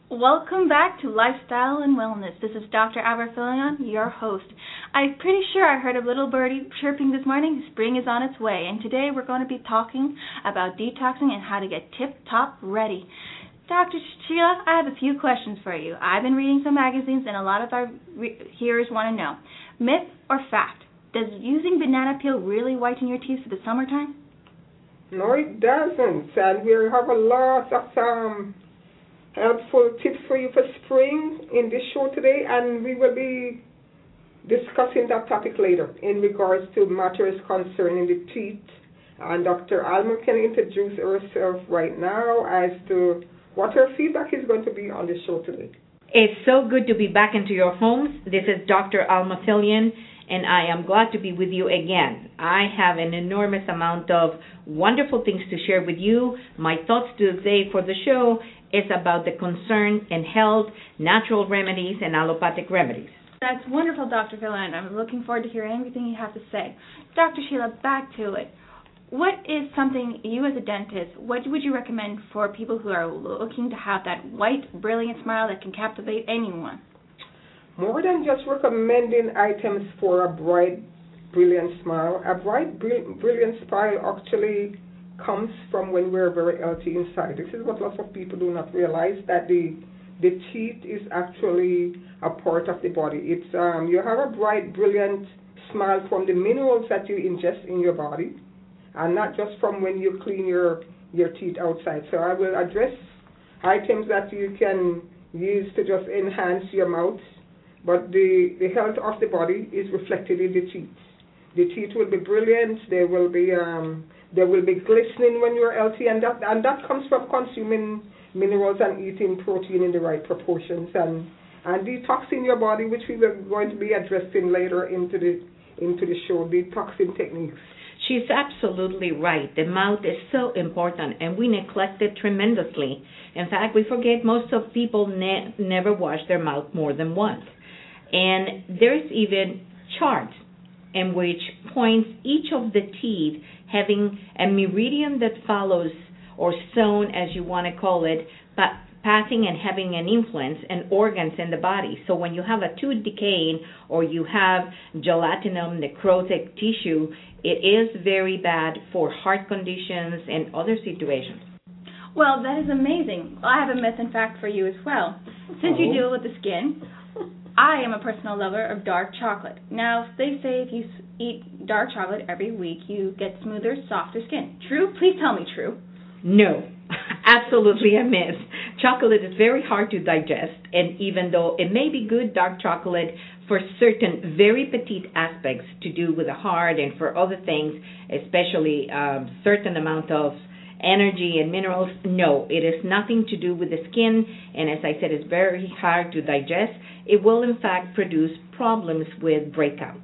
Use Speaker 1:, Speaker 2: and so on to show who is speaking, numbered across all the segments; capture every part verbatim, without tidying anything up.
Speaker 1: Welcome back to Lifestyle and Wellness. This is Doctor Aberfilion, your host. I'm pretty sure I heard a little birdie chirping this morning. Spring is on its way, and today we're going to be talking about detoxing and how to get tip-top ready. Doctor Sheila, I have a few questions for you. I've been reading some magazines, and a lot of our re- hearers want to know, myth or fact, does using banana peel really whiten your teeth for the summertime?
Speaker 2: No, it doesn't, and we have a lot of um, helpful tips for you for spring in this show today, and we will be discussing that topic later in regards to matters concerning the teeth. And Doctor Alma can introduce herself right now as to what her feedback is going to be on the show today.
Speaker 3: It's so good to be back into your homes. This is Doctor Alma Fillion, and I am glad to be with you again. I have an enormous amount of wonderful things to share with you. My thoughts today for the show is about the concern in health, natural remedies, and allopathic remedies.
Speaker 1: That's wonderful, Doctor Fillion. I'm looking forward to hearing everything you have to say. Doctor Sheila, back to it. What is something, you as a dentist, what would you recommend for people who are looking to have that white, brilliant smile that can captivate anyone?
Speaker 2: More than just recommending items for a bright, brilliant smile, a bright, brilliant smile actually comes from when we're very healthy inside. This is what lots of people do not realize, that the the teeth is actually a part of the body. It's um, you have a bright, brilliant smile from the minerals that you ingest in your body, and not just from when you clean your, your teeth outside. So I will address items that you can use to just enhance your mouth, but the, the health of the body is reflected in the teeth. The teeth will be brilliant, they will be um, they will be glistening when you're healthy, and that, and that comes from consuming minerals and eating protein in the right proportions, and, and detoxing your body, which we are going to be addressing later into the, into the show, detoxing techniques.
Speaker 3: She's absolutely right. The mouth is so important, and we neglect it tremendously. In fact, we forget most of people ne- never wash their mouth more than once. And there's even charts in which points each of the teeth having a meridian that follows, or zone as you want to call it, but passing and having an influence in organs in the body. So when you have a tooth decaying or you have gelatinous necrotic tissue, it is very bad for heart conditions and other situations.
Speaker 1: Well, that is amazing. I have a myth and fact for you as well. Since
Speaker 2: Oh.
Speaker 1: you deal with the skin, I am a personal lover of dark chocolate. Now, they say if you eat dark chocolate every week, you get smoother, softer skin. True? Please tell me true.
Speaker 3: No, absolutely a myth. Chocolate is very hard to digest, and even though it may be good, dark chocolate, for certain very petite aspects to do with the heart and for other things, especially um, certain amount of energy and minerals, no, it has nothing to do with the skin, and as I said, it's very hard to digest. It will, in fact, produce problems with breakout.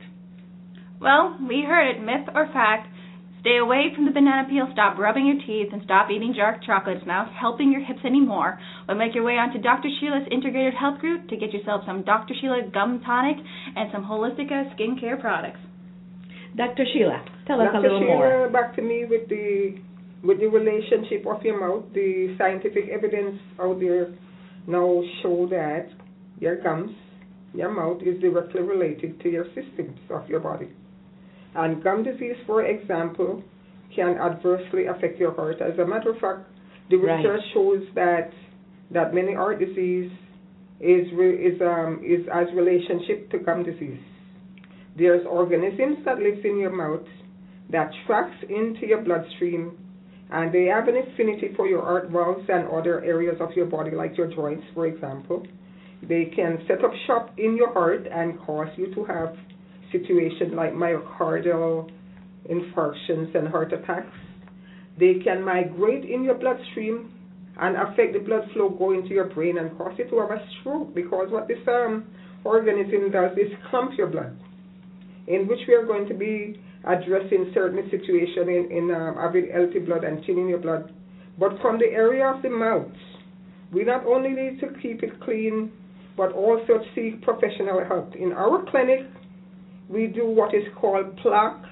Speaker 1: Well, we heard it, myth or fact. Stay away from the banana peel, stop rubbing your teeth, and stop eating dark chocolate. It's not helping your hips anymore. But make your way on to Doctor Sheila's Integrated Health Group to get yourself some Doctor Sheila Gum Tonic and some Holistica skincare products.
Speaker 3: Doctor Sheila, tell us
Speaker 2: Doctor
Speaker 3: a little
Speaker 2: Sheila,
Speaker 3: more.
Speaker 2: back to me with the with the relationship of your mouth. The scientific evidence out there now show that your gums, your mouth is directly related to your systems of your body. And gum disease, for example, can adversely affect your heart. As a matter of fact, the research
Speaker 3: Right.
Speaker 2: shows that that many heart disease is re, is um is as relationship to gum disease. There's organisms that lives in your mouth that tracks into your bloodstream, and they have an affinity for your heart valves and other areas of your body, like your joints, for example. They can set up shop in your heart and cause you to have situations like myocardial infarctions and heart attacks. They can migrate in your bloodstream and affect the blood flow going to your brain and cause you to have a stroke, because what this um, organism does is clump your blood, in which we are going to be addressing certain situations in, in um, having healthy blood and thinning your blood. But from the area of the mouth, we not only need to keep it clean, but also seek professional help. In our clinic, we do what is called plaque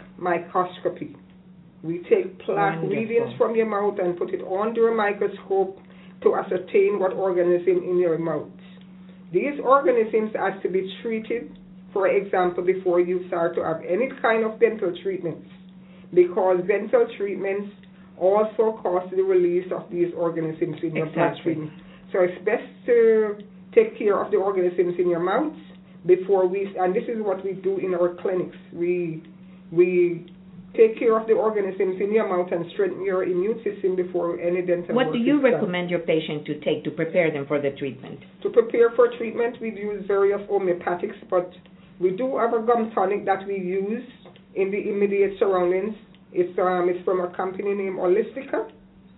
Speaker 2: microscopy. We take plaque
Speaker 3: Wonderful.
Speaker 2: readings from your mouth and put it under a microscope to ascertain what organism in your mouth. These organisms have to be treated, for example, before you start to have any kind of dental treatments, because dental treatments also cause the release of these organisms in your
Speaker 3: Exactly.
Speaker 2: bloodstream. So it's best to take care of the organisms in your mouth before we, and this is what we do in our clinics. We we take care of the organisms in your mouth and strengthen your immune system before any dental
Speaker 3: What
Speaker 2: work
Speaker 3: do you
Speaker 2: is done.
Speaker 3: recommend your patient to take to prepare them for the treatment?
Speaker 2: To prepare for treatment, we use various homeopathics, but we do have a gum tonic that we use in the immediate surroundings. It's um it's from a company named Holistica,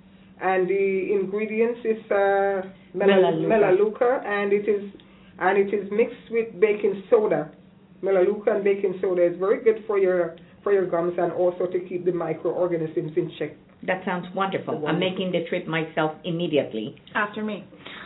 Speaker 2: and the ingredients is uh,
Speaker 3: Melaleuca.
Speaker 2: Melaleuca, and it is and it is mixed with baking soda. Melaleuca and baking soda is very good for your for your gums and also to keep the microorganisms in check.
Speaker 3: That sounds wonderful.
Speaker 2: Wonderful.
Speaker 3: I'm making the trip myself immediately.
Speaker 1: After me.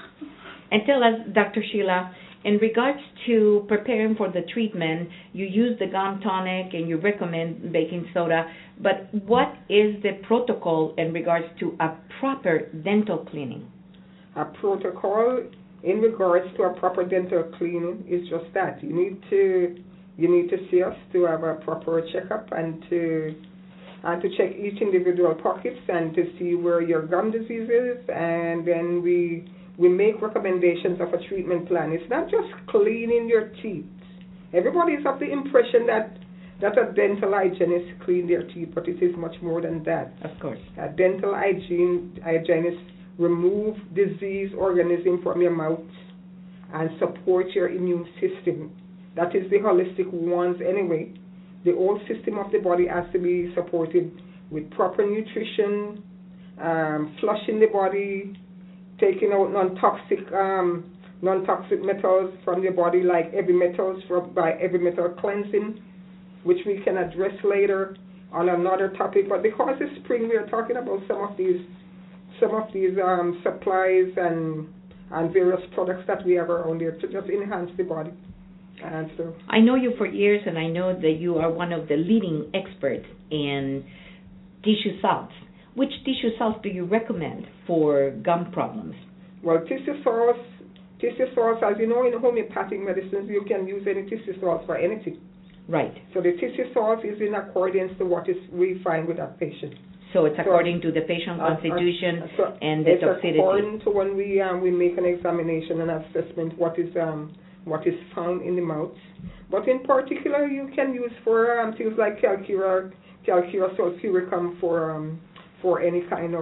Speaker 3: And tell us, Doctor Sheila, in regards to preparing for the treatment, you use the gum tonic and you recommend baking soda, but what is the protocol in regards to a proper dental cleaning?
Speaker 2: A protocol in regards to a proper dental cleaning is just that. You need to you need to see us to have a proper checkup and to and to check each individual pockets and to see where your gum disease is, and then we we make recommendations of a treatment plan. It's not just cleaning your teeth. Everybody's of the impression that that a dental hygienist clean their teeth, but it is much more than that.
Speaker 3: Of course.
Speaker 2: A dental hygiene hygienist remove disease organism from your mouth and support your immune system. That is the holistic ones anyway. The whole system of the body has to be supported with proper nutrition, um, flushing the body, taking out non-toxic um, non-toxic metals from your body, like heavy metals from, by heavy metal cleansing, which we can address later on another topic. But because it's spring, we are talking about some of these some of these um, supplies and and various products that we have around here to just enhance the body. And so
Speaker 3: I know you for years, and I know that you are one of the leading experts in tissue salts. Which tissue salts do you recommend for gum problems?
Speaker 2: Well, tissue salts, tissue salts, as you know, in homeopathic medicines, you can use any tissue salts for anything.
Speaker 3: Right.
Speaker 2: So the tissue salt is in accordance to what is we find with that patient.
Speaker 3: So it's
Speaker 2: So,
Speaker 3: according to the patient's
Speaker 2: Uh,
Speaker 3: constitution
Speaker 2: uh, so
Speaker 3: and the
Speaker 2: it's
Speaker 3: toxicity.
Speaker 2: according to when we um, we make an examination and assessment what is um what is found in the mouth. But in particular, you can use for um, things like calcura, calcura sulfuricum for um, for any kind of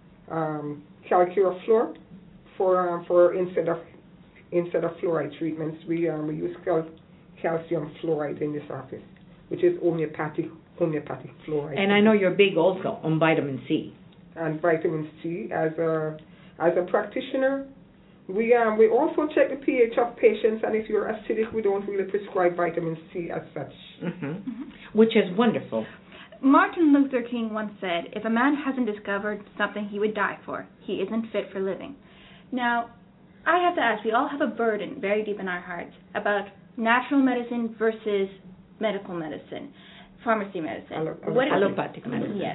Speaker 2: um, calcura fluor for um, for instead of instead of fluoride treatments, we um, we use cal- calcium fluoride in this office, which is homeopathic homeopathic fluoride.
Speaker 3: And I know you're big also on vitamin C.
Speaker 2: And vitamin C as a as a practitioner. We um we also check the pH of patients, and if you're acidic, we don't really prescribe vitamin C as such.
Speaker 3: Mm-hmm.
Speaker 1: Mm-hmm.
Speaker 3: Which is wonderful.
Speaker 1: Martin Luther King once said, if a man hasn't discovered something he would die for, he isn't fit for living. Now, I have to ask, we all have a burden very deep in our hearts about natural medicine versus medical medicine, pharmacy medicine.
Speaker 2: Allo-
Speaker 1: What is-
Speaker 3: Allopathic medicine.
Speaker 1: Yes.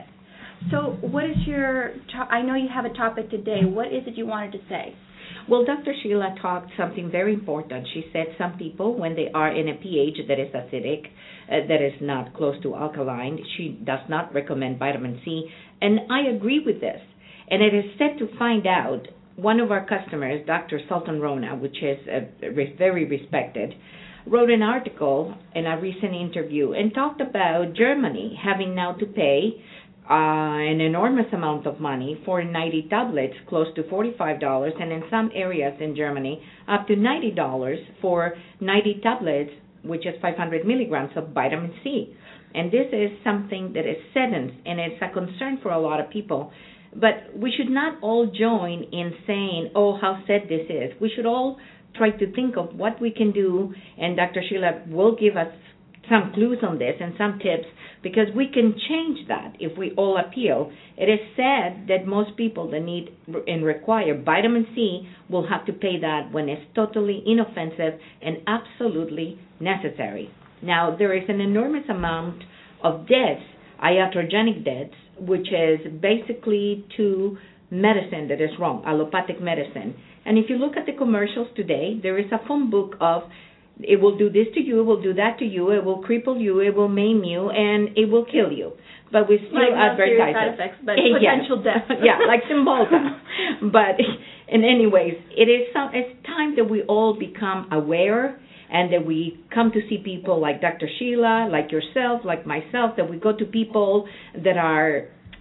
Speaker 1: So what is your, to- I know you have a topic today. What is it you wanted to say?
Speaker 3: Well, Doctor Sheila talked something very important. She said some people, when they are in a pH that is acidic, uh, that is not close to alkaline, she does not recommend vitamin C. And I agree with this. And it is said to find out, one of our customers, Doctor Sultan Rona, which is uh, re- very respected, wrote an article in a recent interview and talked about Germany having now to pay Uh, an enormous amount of money for ninety tablets, close to forty-five dollars, and in some areas in Germany, up to ninety dollars for ninety tablets, which is five hundred milligrams of vitamin C. And this is something that is sedent, and it's a concern for a lot of people. But we should not all join in saying, oh, how sad this is. We should all try to think of what we can do, and Doctor Sheila will give us some clues on this and some tips, because we can change that if we all appeal. It is said that most people that need and require vitamin C will have to pay that when it's totally inoffensive and absolutely necessary. Now, there is an enormous amount of deaths, iatrogenic deaths, which is basically to medicine that is wrong, allopathic medicine. And if you look at the commercials today, there is a phone book of it will do this to you, it will do that to you, it will cripple you, it will maim you, and it will kill you. But we still
Speaker 1: like
Speaker 3: advertise
Speaker 1: side
Speaker 3: it.
Speaker 1: effects, but
Speaker 3: yeah.
Speaker 1: potential death.
Speaker 3: yeah, like Cymbalta. But in anyways, it is some. It's time that we all become aware, and that we come to see people like Doctor Sheila, like yourself, like myself, that we go to people that are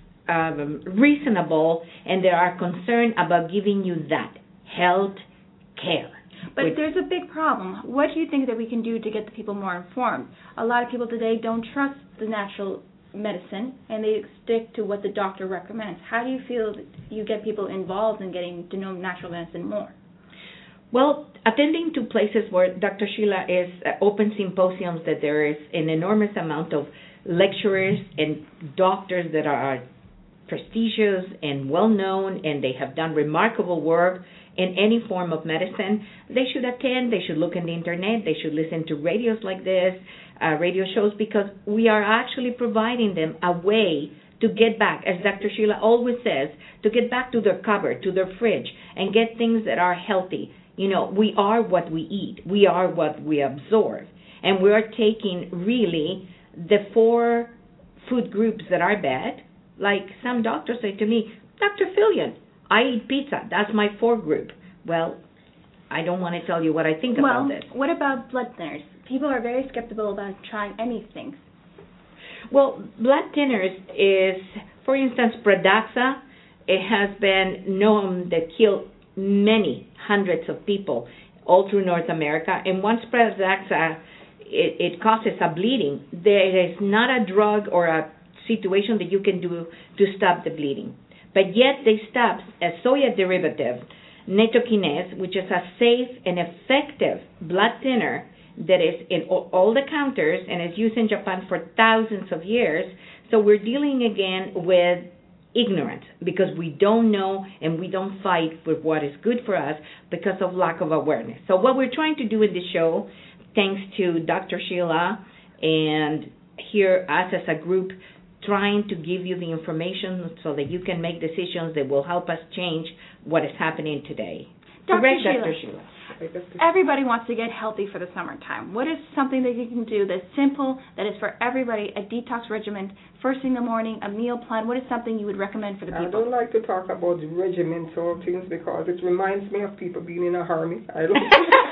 Speaker 3: um, reasonable and that are concerned about giving you that health care.
Speaker 1: But
Speaker 3: Which,
Speaker 1: there's a big problem. What do you think that we can do to get the people more informed? A lot of people today don't trust the natural medicine, and they stick to what the doctor recommends. How do you feel that you get people involved in getting to know natural medicine more?
Speaker 3: Well, attending to places where Doctor Sheila is uh, open symposiums, that there is an enormous amount of lecturers and doctors that are prestigious and well-known, and they have done remarkable work in any form of medicine. They should attend, they should look in the internet, they should listen to radios like this, uh, radio shows, because we are actually providing them a way to get back, as Doctor Sheila always says, to get back to their cupboard, to their fridge, and get things that are healthy. You know, we are what we eat. We are what we absorb. And we are taking really the four food groups that are bad. Like some doctors say to me, Doctor Fillion, I eat pizza. That's my four group. Well, I don't want to tell you what I think
Speaker 1: well,
Speaker 3: about this.
Speaker 1: What about blood thinners? People are very skeptical about trying anything.
Speaker 3: Well, blood thinners is, for instance, Pradaxa. It has been known that killed many hundreds of people all through North America. And once Pradaxa, it, it causes a bleeding, there is not a drug or a situation that you can do to stop the bleeding. But yet they stop a soya derivative, Netokinase, which is a safe and effective blood thinner that is in all the counters and is used in Japan for thousands of years. So we're dealing again with ignorance because we don't know and we don't fight with what is good for us because of lack of awareness. So what we're trying to do in this show, thanks to Doctor Sheila and here us as a group, trying to give you the information so that you can make decisions that will help us change what is happening today.
Speaker 1: Doctor
Speaker 3: Correct,
Speaker 1: Sheila.
Speaker 3: Doctor Sheila.
Speaker 1: Everybody wants to get healthy for the summertime. What is something that you can do that's simple, that is for everybody, a detox regimen, first thing in the morning, a meal plan? What is something you would recommend for the people?
Speaker 2: I don't like to talk about regimental things because it reminds me of people being in a army. I don't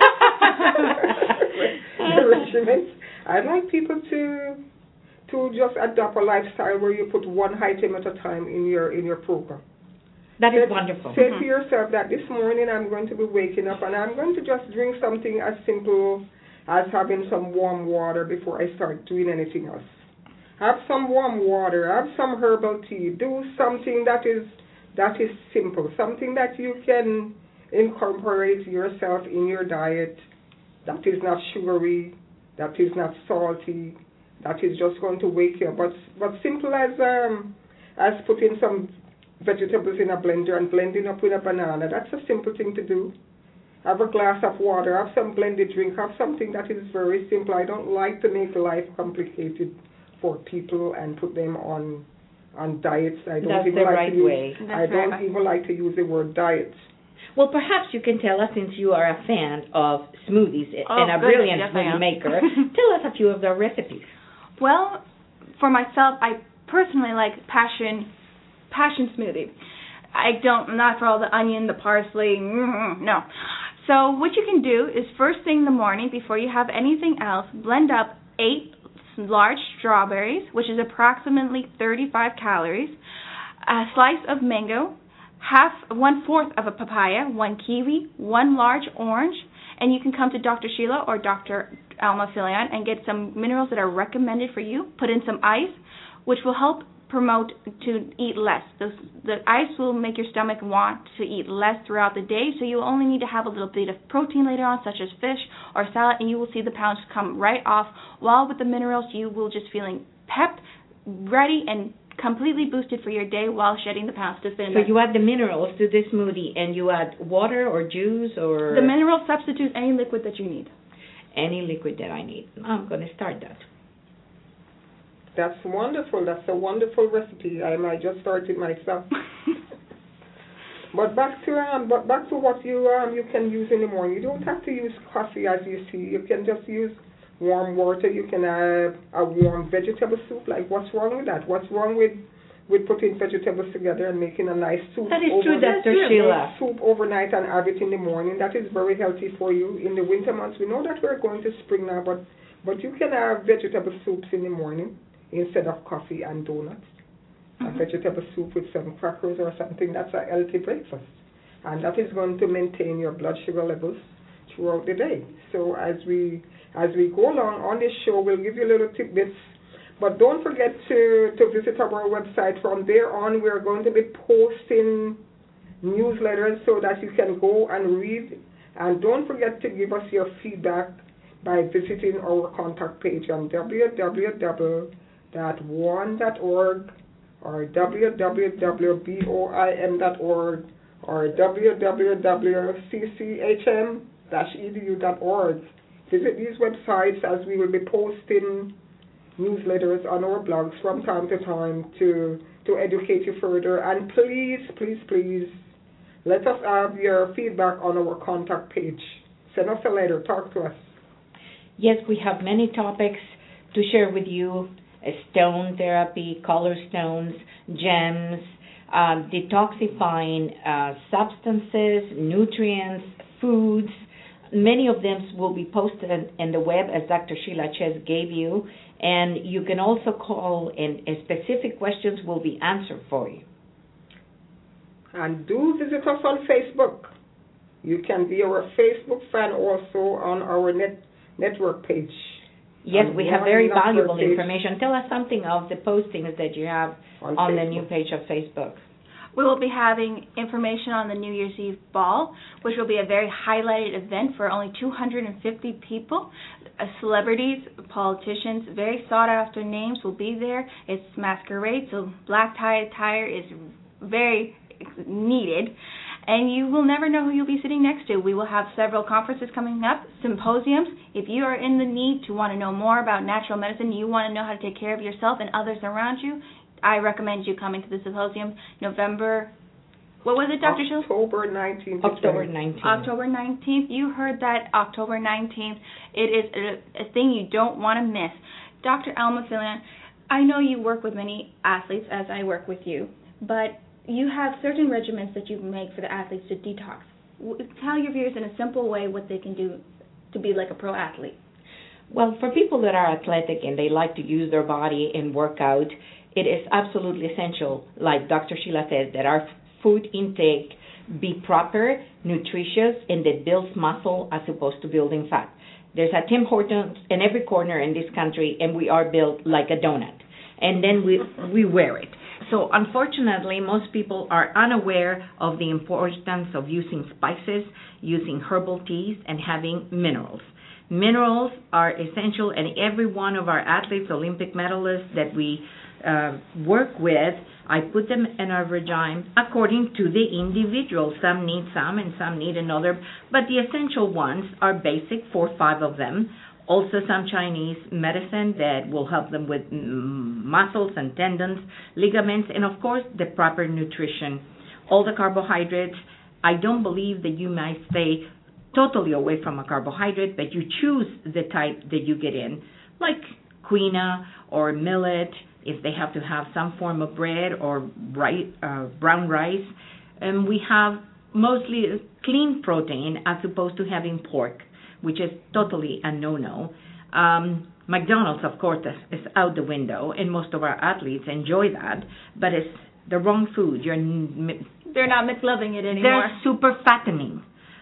Speaker 2: regiments. I'd like people to to just adopt a lifestyle where you put one item at a time in your in your program.
Speaker 3: That is
Speaker 2: say,
Speaker 3: wonderful.
Speaker 2: Say
Speaker 3: mm-hmm.
Speaker 2: to yourself that this morning I'm going to be waking up and I'm going to just drink something as simple as having some warm water before I start doing anything else. Have some warm water, have some herbal tea, do something that is that is simple, something that you can incorporate yourself in your diet that is not sugary, that is not salty, that is just going to wake you up. But but simple as um as putting some vegetables in a blender and blending up with a banana. That's a simple thing to do. Have a glass of water, have some blended drink, have something that is very simple. I don't like to make life complicated for people and put them on on diets. I don't
Speaker 3: That's
Speaker 2: even
Speaker 3: the
Speaker 2: like
Speaker 3: right
Speaker 2: to use,
Speaker 3: way.
Speaker 2: I don't right. even like to use the word diet.
Speaker 3: Well, perhaps you can tell us, since you are a fan of smoothies
Speaker 1: oh,
Speaker 3: and a
Speaker 1: goodness,
Speaker 3: brilliant
Speaker 1: yes,
Speaker 3: smoothie maker, tell us a few of the recipes.
Speaker 1: Well, for myself, I personally like passion passion smoothie. I don't, not for all the onion, the parsley, mm-hmm, no. So what you can do is first thing in the morning, before you have anything else, blend up eight large strawberries, which is approximately thirty-five calories, a slice of mango, half, one-fourth of a papaya, one kiwi, one large orange, and you can come to Doctor Sheila or Doctor Alma Fillion and get some minerals that are recommended for you. Put in some ice, which will help promote to eat less. Those, the ice will make your stomach want to eat less throughout the day, so you only need to have a little bit of protein later on, such as fish or salad, and you will see the pounds come right off. While with the minerals, you will just feeling pepped, ready, and completely boosted for your day while shedding the pounds to fit in.
Speaker 3: So you add the minerals to this smoothie, and you add water or juice or...
Speaker 1: The mineral substitutes any liquid that you need.
Speaker 3: Any liquid that I need. I'm going to start that.
Speaker 2: That's wonderful. That's a wonderful recipe. I might just start it myself. But back to um, but back to what you um you can use in the morning. You don't have to use coffee as you see. You can just use warm water. You can have a warm vegetable soup. Like, what's wrong with that? What's wrong with with putting vegetables together and making a nice soup?
Speaker 3: That is
Speaker 2: over,
Speaker 3: true, Doctor Sheila.
Speaker 2: Soup overnight and have it in the morning. That is very healthy for you. In the winter months, we know that we're going to spring now, but but you can have vegetable soups in the morning instead of coffee and donuts. Mm-hmm. A vegetable soup with some crackers or something, that's a healthy breakfast. And that is going to maintain your blood sugar levels throughout the day. So as we as we go along on this show, we'll give you little tidbits. But don't forget to, to visit our website. From there on, we're going to be posting newsletters so that you can go and read. And don't forget to give us your feedback by visiting our contact page on w w w dot boim dot org or w w w dot boim dot org or w w w dot c c h m dash e d u dot org. Visit these websites as we will be posting newsletters on our blogs from time to time to, to educate you further. And please, please, please, let us have your feedback on our contact page. Send us a letter. Talk to us.
Speaker 3: Yes, we have many topics to share with you. Stone therapy, color stones, gems, um, detoxifying uh, substances, nutrients, foods. Many of them will be posted in, in the web, as Doctor Sheila Ches gave you. And you can also call, and, and specific questions will be answered for you.
Speaker 2: And do visit us on Facebook. You can be our Facebook fan also on our net network page.
Speaker 3: Yes, we have very valuable information. Tell us something of the postings that you have on, on the new page of Facebook.
Speaker 1: We will be having information on the New Year's Eve ball, which will be a very highlighted event for only two hundred fifty people. Uh, celebrities, politicians, very sought-after names will be there. It's masquerade, so black tie attire is very needed. And you will never know who you'll be sitting next to. We will have several conferences coming up, symposiums. If you are in the need to want to know more about natural medicine, you want to know how to take care of yourself and others around you, I recommend you coming to the symposium November, what was it, Doctor Schultz?
Speaker 2: October nineteenth.
Speaker 3: October nineteenth.
Speaker 1: October nineteenth. You heard that, October nineteenth. It is a, a thing you don't want to miss. Doctor Alma Filion, I know you work with many athletes, as I work with you, but you have certain regimens that you make for the athletes to detox. Tell your viewers in a simple way what they can do to be like a pro athlete.
Speaker 3: Well, for people that are athletic and they like to use their body and work out, it is absolutely essential, like Doctor Sheila says, that our food intake be proper, nutritious, and that builds muscle as opposed to building fat. There's a Tim Hortons in every corner in this country, and we are built like a donut. And then we we wear it. So unfortunately, most people are unaware of the importance of using spices, using herbal teas, and having minerals. Minerals are essential, and every one of our athletes, Olympic medalists that we uh, work with, I put them in our regime according to the individual. Some need some and some need another, but the essential ones are basic, four or five of them. Also some Chinese medicine that will help them with muscles and tendons, ligaments, and of course the proper nutrition. All the carbohydrates, I don't believe that you might stay totally away from a carbohydrate, but you choose the type that you get in, like quinoa or millet, if they have to have some form of bread or rice, uh, brown rice. And we have mostly clean protein as opposed to having pork, which is totally a no-no. Um, McDonald's, of course, is, is out the window, and most of our athletes enjoy that, but it's the wrong food. You're
Speaker 1: They're not McLoving it anymore.
Speaker 3: They're super fattening.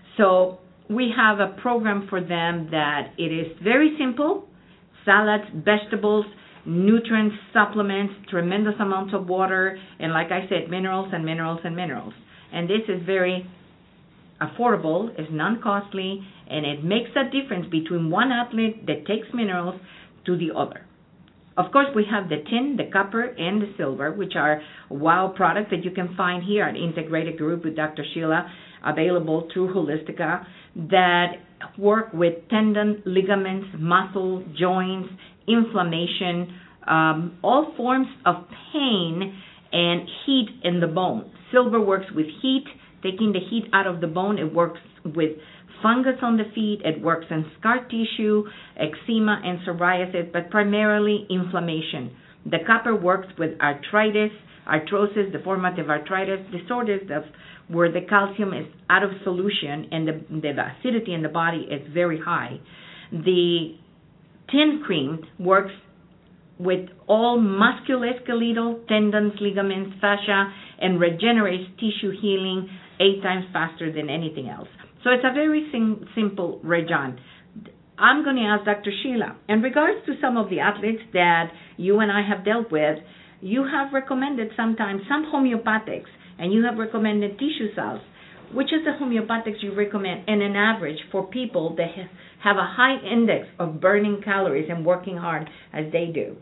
Speaker 3: So we have a program for them that it is very simple: salads, vegetables, nutrients, supplements, tremendous amounts of water, and like I said, minerals and minerals and minerals. And this is very affordable, it's non-costly, and it makes a difference between one athlete that takes minerals to the other. Of course, we have the tin, the copper, and the silver, which are wow products that you can find here at Integrated Group with Doctor Sheila, available through Holistica, that work with tendon, ligaments, muscle, joints, inflammation, um, all forms of pain and heat in the bone. Silver works with heat, taking the heat out of the bone. It works with fungus on the feet. It works in scar tissue, eczema, and psoriasis, but primarily inflammation. The copper works with arthritis, arthrosis, deformative arthritis, disorders of where the calcium is out of solution and the, the acidity in the body is very high. The tin cream works with all musculoskeletal, tendons, ligaments, fascia, and regenerates tissue healing eight times faster than anything else. So it's a very sim- simple Rejon. I'm going to ask Doctor Sheila, in regards to some of the athletes that you and I have dealt with, you have recommended sometimes some homeopathics, and you have recommended tissue salves. Which is the homeopathics you recommend in an average for people that have a high index of burning calories and working hard as they do?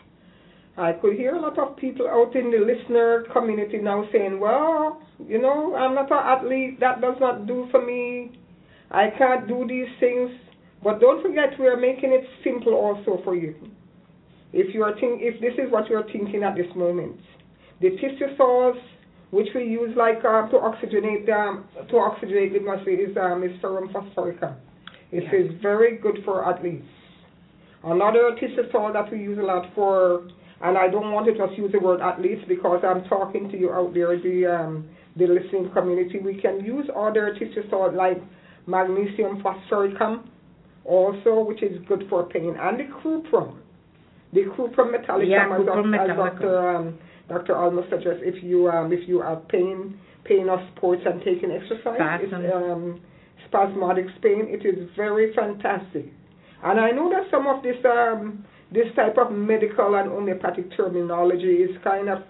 Speaker 2: I could hear a lot of people out in the listener community now saying, well, you know, I'm not an athlete. That does not do for me. I can't do these things. But don't forget, we are making it simple also for you. If you are think, if this is what you are thinking at this moment, the tissue salts, which we use like uh, to oxygenate um, to oxygenate the muscle, is um, is serum phosphoricum. It yes. is very good for athletes. Another tissue salt that we use a lot for, and I don't want to just use the word athletes because I'm talking to you out there, the um, the listening community. We can use other tissue salt like magnesium phosphoricum, also, which is good for pain, and the cuprum, the cuprum metallicum,
Speaker 3: yeah,
Speaker 2: as,
Speaker 3: cuprum
Speaker 2: as
Speaker 3: metallicum.
Speaker 2: Doctor Um, Doctor Alma suggests if you um, if you have pain pain of sports and taking exercise, it's, um, spasmodic pain, it is very fantastic. And I know that some of this um, this type of medical and homeopathic terminology is kind of,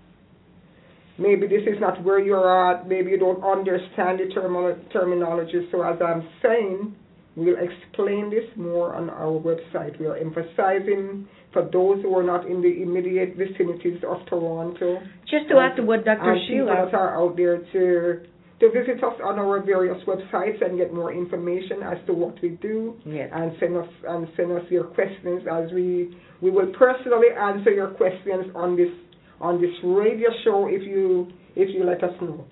Speaker 2: maybe this is not where you're at, maybe you don't understand the term- terminology. So as I'm saying, we'll explain this more on our website. We are emphasizing for those who are not in the immediate vicinities of Toronto.
Speaker 3: Just to add to what Doctor Sheila...
Speaker 2: And people that are out there to, to visit us on our various websites and get more information as to what we do.
Speaker 3: Yes.
Speaker 2: And send us and send us your questions, as we we will personally answer your questions on this on this radio show if you if you let us know.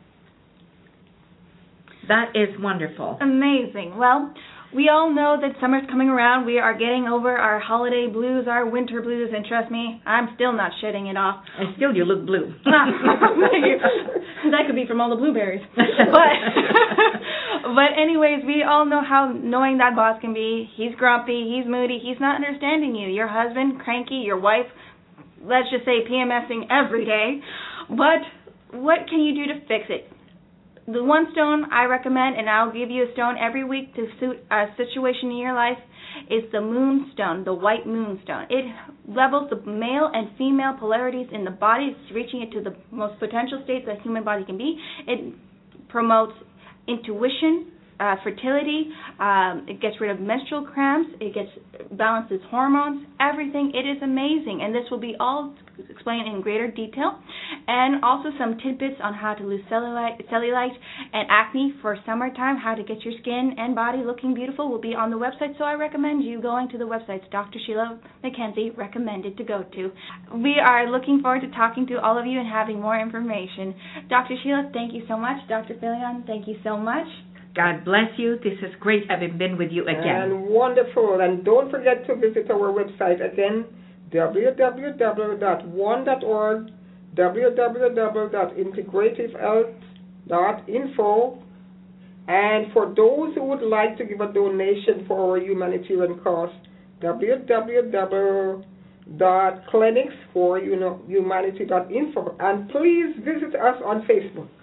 Speaker 3: That is wonderful.
Speaker 1: Amazing. Well, we all know that summer's coming around. We are getting over our holiday blues, our winter blues, and trust me, I'm still not shedding it off.
Speaker 3: And still you look blue.
Speaker 1: That could be from all the blueberries. But, but anyways, we all know how annoying that boss can be. He's grumpy, he's moody, he's not understanding you. Your husband, cranky, your wife, let's just say PMSing every day. But what can you do to fix it? The one stone I recommend, and I'll give you a stone every week to suit a situation in your life, is the moonstone, the white moonstone. It levels the male and female polarities in the body, it's reaching it to the most potential states that human body can be. It promotes intuition, uh, fertility, um, it gets rid of menstrual cramps, it gets balances hormones, everything. It is amazing, and this will be all explained in greater detail, and also some tidbits on how to lose cellulite, cellulite and acne for summertime, how to get your skin and body looking beautiful will be on the website, so I recommend you going to the websites Doctor Sheila McKenzie recommended to go to. We are looking forward to talking to all of you and having more information. Doctor Sheila, thank you so much. Doctor Filion, thank you so much.
Speaker 3: God bless you. This is great having been with you again.
Speaker 2: And wonderful. And don't forget to visit our website again, w w w dot one dot org, w w w dot integrative health dot info. And for those who would like to give a donation for our humanitarian cause, w w w dot clinics for humanity dot info. And please visit us on Facebook.